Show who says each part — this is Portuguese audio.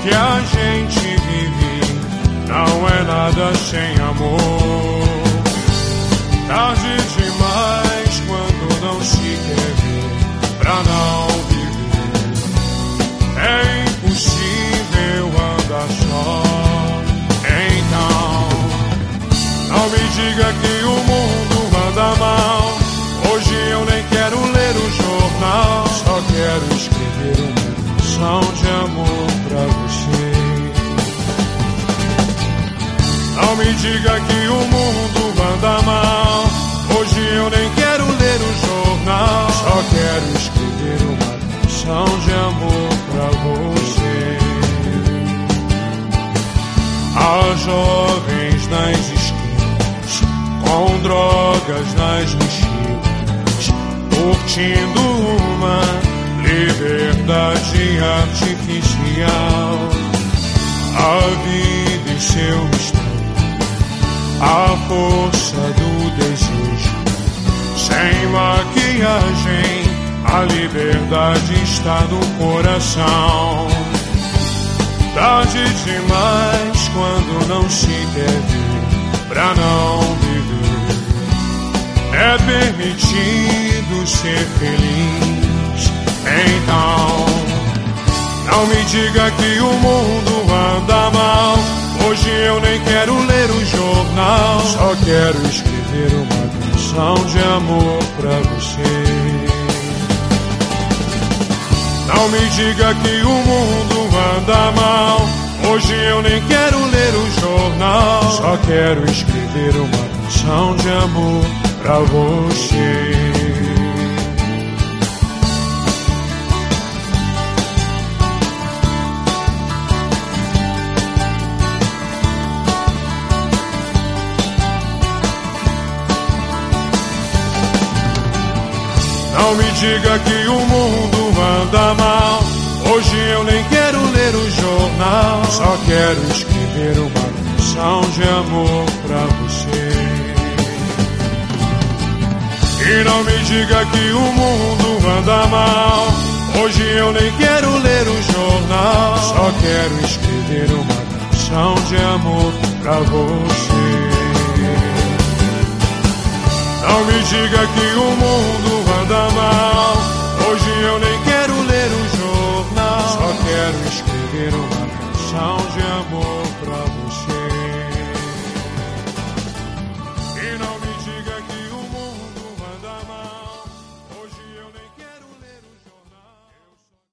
Speaker 1: que a gente vive não é nada sem amor. Tarde demais quando não se quer ver pra não viver. É impossível andar só. Então, não me diga que o mundo anda mal. Hoje eu nem quero ler o jornal. Só quero escrever uma canção de amor pra você. Não me diga que o mundo anda mal. Hoje eu nem quero ler o jornal. Só quero escrever uma canção de amor pra você. Há jovens nas esquinas, com drogas nas mochilas, curtindo uma liberdade artificial. A vida e seu mistério, a força do desejo. Sem maquiagem, a liberdade está no coração. Tarde demais quando não se quer ver pra não viver. É permitido ser feliz. Então, não me diga que o mundo anda mal. Hoje eu nem quero ler o jornal. Só quero escrever uma canção de amor pra você. Não me diga que o mundo anda mal. Hoje eu nem quero ler o jornal. Só quero escrever uma canção de amor pra você. Não me diga que o mundo anda mal. Hoje eu nem quero ler o jornal. Só quero escrever uma canção de amor pra você. E não me diga que o mundo anda mal. Hoje eu nem quero ler o jornal. Só quero escrever uma canção de amor pra você. Não me diga que o mundo anda mal.